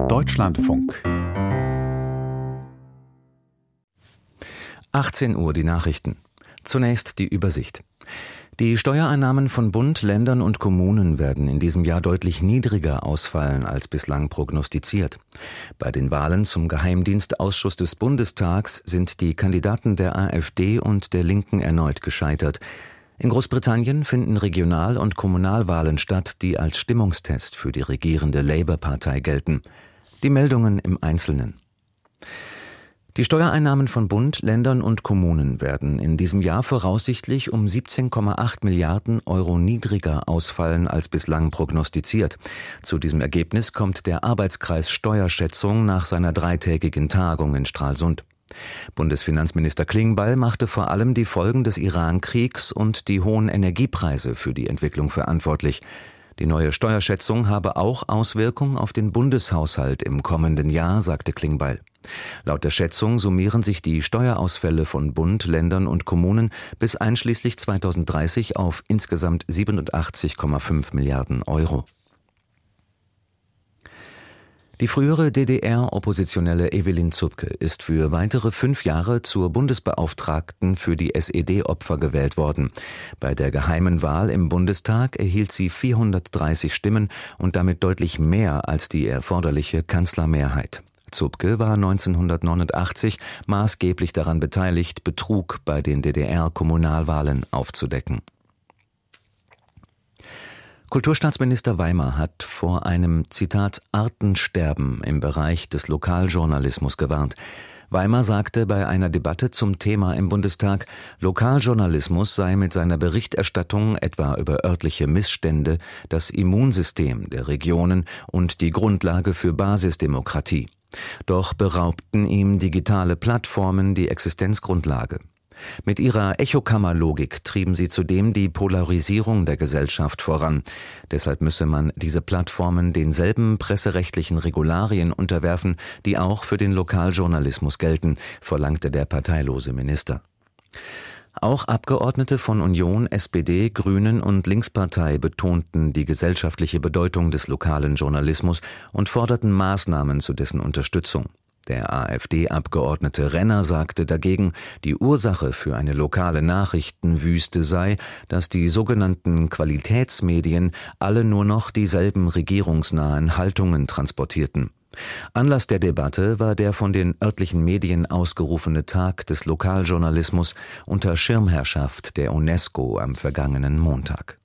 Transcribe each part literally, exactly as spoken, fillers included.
Deutschlandfunk. achtzehn Uhr die Nachrichten. Zunächst die Übersicht. Die Steuereinnahmen von Bund, Ländern und Kommunen werden in diesem Jahr deutlich niedriger ausfallen als bislang prognostiziert. Bei den Wahlen zum Geheimdienstausschuss des Bundestags sind die Kandidaten der AfD und der Linken erneut gescheitert. In Großbritannien finden Regional- und Kommunalwahlen statt, die als Stimmungstest für die regierende Labour-Partei gelten. Die Meldungen im Einzelnen. Die Steuereinnahmen von Bund, Ländern und Kommunen werden in diesem Jahr voraussichtlich um siebzehn Komma acht Milliarden Euro niedriger ausfallen als bislang prognostiziert. Zu diesem Ergebnis kommt der Arbeitskreis Steuerschätzung nach seiner dreitägigen Tagung in Stralsund. Bundesfinanzminister Klingbeil machte vor allem die Folgen des Iran-Kriegs und die hohen Energiepreise für die Entwicklung verantwortlich. Die neue Steuerschätzung habe auch Auswirkungen auf den Bundeshaushalt im kommenden Jahr, sagte Klingbeil. Laut der Schätzung summieren sich die Steuerausfälle von Bund, Ländern und Kommunen bis einschließlich zweitausenddreißig auf insgesamt siebenundachtzig Komma fünf Milliarden Euro. Die frühere D D R-Oppositionelle Evelyn Zupke ist für weitere fünf Jahre zur Bundesbeauftragten für die S E D-Opfer gewählt worden. Bei der geheimen Wahl im Bundestag erhielt sie vierhundertdreißig Stimmen und damit deutlich mehr als die erforderliche Kanzlermehrheit. Zupke war neunzehnhundertneunundachtzig maßgeblich daran beteiligt, Betrug bei den D D R-Kommunalwahlen aufzudecken. Kulturstaatsminister Weimar hat vor einem, Zitat, Artensterben im Bereich des Lokaljournalismus gewarnt. Weimar sagte bei einer Debatte zum Thema im Bundestag, Lokaljournalismus sei mit seiner Berichterstattung etwa über örtliche Missstände das Immunsystem der Regionen und die Grundlage für Basisdemokratie. Doch beraubten ihm digitale Plattformen die Existenzgrundlage. Mit ihrer Echokammerlogik trieben sie zudem die Polarisierung der Gesellschaft voran. Deshalb müsse man diese Plattformen denselben presserechtlichen Regularien unterwerfen, die auch für den Lokaljournalismus gelten, verlangte der parteilose Minister. Auch Abgeordnete von Union, S P D, Grünen und Linkspartei betonten die gesellschaftliche Bedeutung des lokalen Journalismus und forderten Maßnahmen zu dessen Unterstützung. Der AfD-Abgeordnete Renner sagte dagegen, die Ursache für eine lokale Nachrichtenwüste sei, dass die sogenannten Qualitätsmedien alle nur noch dieselben regierungsnahen Haltungen transportierten. Anlass der Debatte war der von den örtlichen Medien ausgerufene Tag des Lokaljournalismus unter Schirmherrschaft der UNESCO am vergangenen Montag.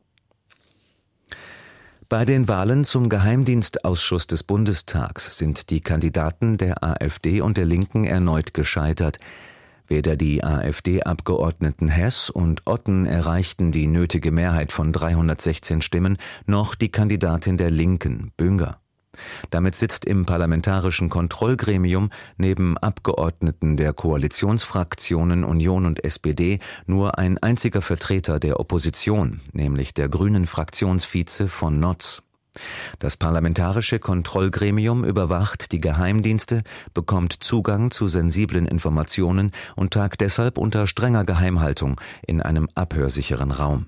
Bei den Wahlen zum Geheimdienstausschuss des Bundestags sind die Kandidaten der AfD und der Linken erneut gescheitert. Weder die AfD-Abgeordneten Hess und Otten erreichten die nötige Mehrheit von dreihundertsechzehn Stimmen, noch die Kandidatin der Linken, Bünger. Damit sitzt im parlamentarischen Kontrollgremium neben Abgeordneten der Koalitionsfraktionen Union und S P D nur ein einziger Vertreter der Opposition, nämlich der grünen Fraktionsvize von Notz. Das parlamentarische Kontrollgremium überwacht die Geheimdienste, bekommt Zugang zu sensiblen Informationen und tagt deshalb unter strenger Geheimhaltung in einem abhörsicheren Raum.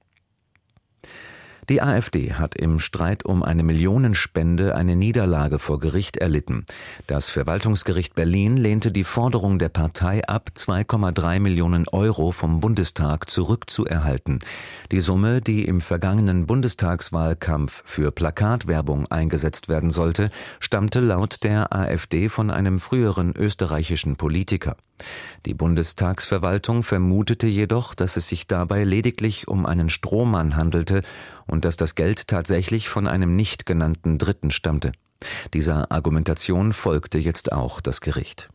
Die AfD hat im Streit um eine Millionenspende eine Niederlage vor Gericht erlitten. Das Verwaltungsgericht Berlin lehnte die Forderung der Partei ab, zwei Komma drei Millionen Euro vom Bundestag zurückzuerhalten. Die Summe, die im vergangenen Bundestagswahlkampf für Plakatwerbung eingesetzt werden sollte, stammte laut der AfD von einem früheren österreichischen Politiker. Die Bundestagsverwaltung vermutete jedoch, dass es sich dabei lediglich um einen Strohmann handelte und dass das Geld tatsächlich von einem nicht genannten Dritten stammte. Dieser Argumentation folgte jetzt auch das Gericht.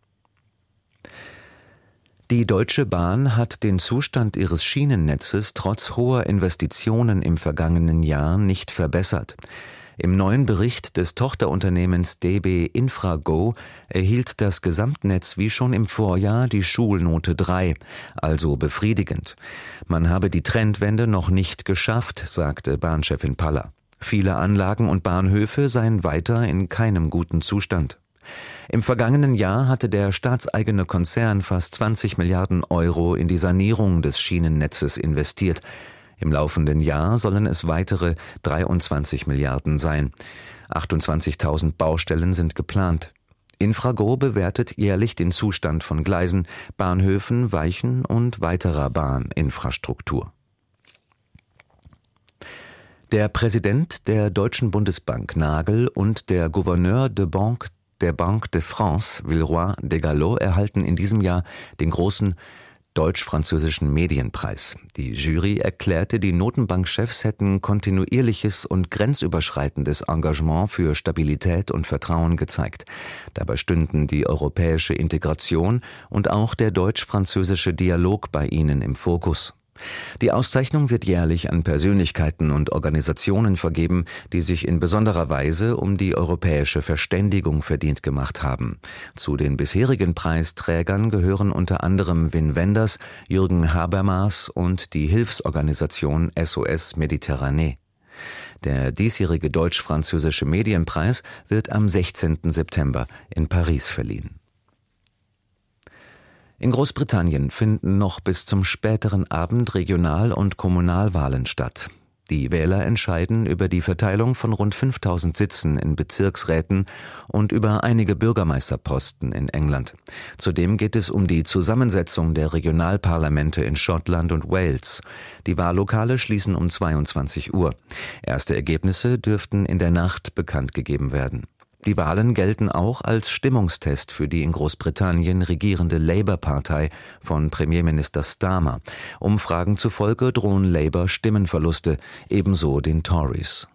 Die Deutsche Bahn hat den Zustand ihres Schienennetzes trotz hoher Investitionen im vergangenen Jahr nicht verbessert. Im neuen Bericht des Tochterunternehmens D B Infrago erhielt das Gesamtnetz wie schon im Vorjahr die Schulnote drei, also befriedigend. Man habe die Trendwende noch nicht geschafft, sagte Bahnchefin Paller. Viele Anlagen und Bahnhöfe seien weiter in keinem guten Zustand. Im vergangenen Jahr hatte der staatseigene Konzern fast zwanzig Milliarden Euro in die Sanierung des Schienennetzes investiert. Im laufenden Jahr sollen es weitere dreiundzwanzig Milliarden sein. achtundzwanzigtausend Baustellen sind geplant. Infrago bewertet jährlich den Zustand von Gleisen, Bahnhöfen, Weichen und weiterer Bahninfrastruktur. Der Präsident der Deutschen Bundesbank Nagel und der Gouverneur de Banque der Banque de France Villeroy de Galhau erhalten in diesem Jahr den großen deutsch-französischen Medienpreis. Die Jury erklärte, die Notenbankchefs hätten kontinuierliches und grenzüberschreitendes Engagement für Stabilität und Vertrauen gezeigt. Dabei stünden die europäische Integration und auch der deutsch-französische Dialog bei ihnen im Fokus. Die Auszeichnung wird jährlich an Persönlichkeiten und Organisationen vergeben, die sich in besonderer Weise um die europäische Verständigung verdient gemacht haben. Zu den bisherigen Preisträgern gehören unter anderem Wim Wenders, Jürgen Habermas und die Hilfsorganisation S O S Mediterranee. Der diesjährige deutsch-französische Medienpreis wird am sechzehnten September in Paris verliehen. In Großbritannien finden noch bis zum späteren Abend Regional- und Kommunalwahlen statt. Die Wähler entscheiden über die Verteilung von rund fünftausend Sitzen in Bezirksräten und über einige Bürgermeisterposten in England. Zudem geht es um die Zusammensetzung der Regionalparlamente in Schottland und Wales. Die Wahllokale schließen um zweiundzwanzig Uhr. Erste Ergebnisse dürften in der Nacht bekannt gegeben werden. Die Wahlen gelten auch als Stimmungstest für die in Großbritannien regierende Labour-Partei von Premierminister Starmer. Umfragen zufolge drohen Labour Stimmenverluste, ebenso den Tories.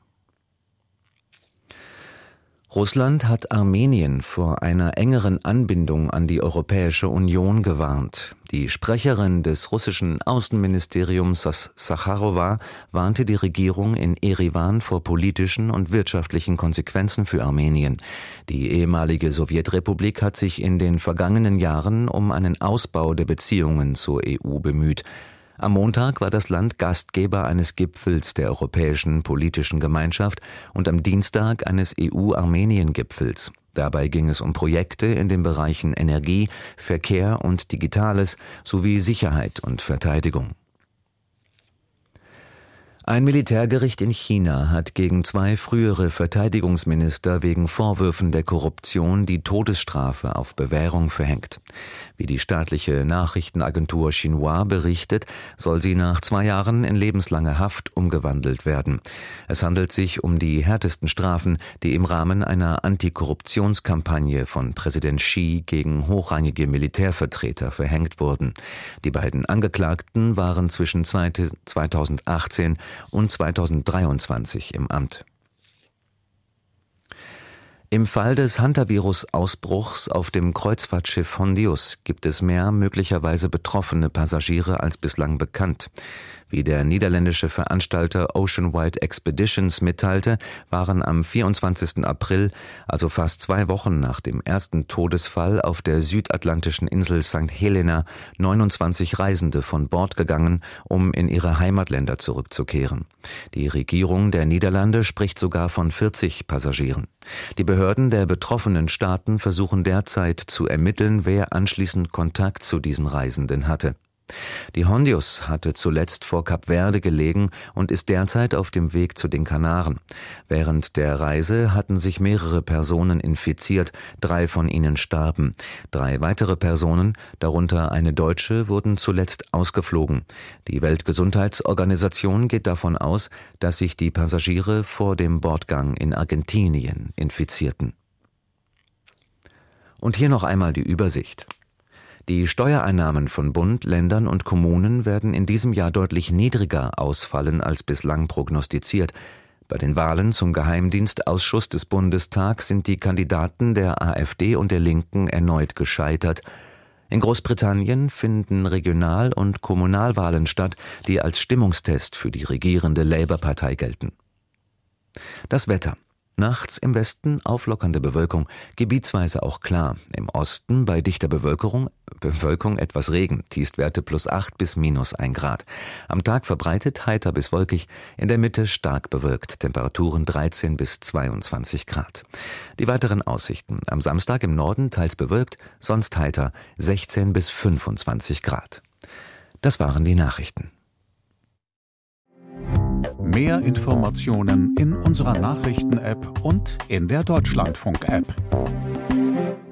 Russland hat Armenien vor einer engeren Anbindung an die Europäische Union gewarnt. Die Sprecherin des russischen Außenministeriums Sacharowa warnte die Regierung in Eriwan vor politischen und wirtschaftlichen Konsequenzen für Armenien. Die ehemalige Sowjetrepublik hat sich in den vergangenen Jahren um einen Ausbau der Beziehungen zur E U bemüht. Am Montag war das Land Gastgeber eines Gipfels der Europäischen Politischen Gemeinschaft und am Dienstag eines E U-Armenien-Gipfels. Dabei ging es um Projekte in den Bereichen Energie, Verkehr und Digitales sowie Sicherheit und Verteidigung. Ein Militärgericht in China hat gegen zwei frühere Verteidigungsminister wegen Vorwürfen der Korruption die Todesstrafe auf Bewährung verhängt. Wie die staatliche Nachrichtenagentur Xinhua berichtet, soll sie nach zwei Jahren in lebenslange Haft umgewandelt werden. Es handelt sich um die härtesten Strafen, die im Rahmen einer Antikorruptionskampagne von Präsident Xi gegen hochrangige Militärvertreter verhängt wurden. Die beiden Angeklagten waren zwischen zweitausendachtzehn und zweitausenddreiundzwanzig im Amt. Im Fall des Hantavirus-Ausbruchs auf dem Kreuzfahrtschiff Hondius gibt es mehr möglicherweise betroffene Passagiere als bislang bekannt. Wie der niederländische Veranstalter Oceanwide Expeditions mitteilte, waren am vierundzwanzigsten April, also fast zwei Wochen nach dem ersten Todesfall auf der südatlantischen Insel Sankt Helena, neunundzwanzig Reisende von Bord gegangen, um in ihre Heimatländer zurückzukehren. Die Regierung der Niederlande spricht sogar von vierzig Passagieren. Die Behörden der betroffenen Staaten versuchen derzeit zu ermitteln, wer anschließend Kontakt zu diesen Reisenden hatte. Die Hondius hatte zuletzt vor Kap Verde gelegen und ist derzeit auf dem Weg zu den Kanaren. Während der Reise hatten sich mehrere Personen infiziert, drei von ihnen starben. Drei weitere Personen, darunter eine Deutsche, wurden zuletzt ausgeflogen. Die Weltgesundheitsorganisation geht davon aus, dass sich die Passagiere vor dem Bordgang in Argentinien infizierten. Und hier noch einmal die Übersicht. Die Steuereinnahmen von Bund, Ländern und Kommunen werden in diesem Jahr deutlich niedriger ausfallen als bislang prognostiziert. Bei den Wahlen zum Geheimdienstausschuss des Bundestags sind die Kandidaten der AfD und der Linken erneut gescheitert. In Großbritannien finden Regional- und Kommunalwahlen statt, die als Stimmungstest für die regierende Labour-Partei gelten. Das Wetter. Nachts im Westen auflockernde Bewölkung, gebietsweise auch klar. Im Osten bei dichter Bewölkung, Bewölkung etwas Regen, Tiefstwerte plus acht bis minus ein Grad. Am Tag verbreitet heiter bis wolkig, in der Mitte stark bewölkt, Temperaturen dreizehn bis zweiundzwanzig Grad. Die weiteren Aussichten: am Samstag im Norden teils bewölkt, sonst heiter, sechzehn bis fünfundzwanzig Grad. Das waren die Nachrichten. Mehr Informationen in unserer Nachrichten-App und in der Deutschlandfunk-App.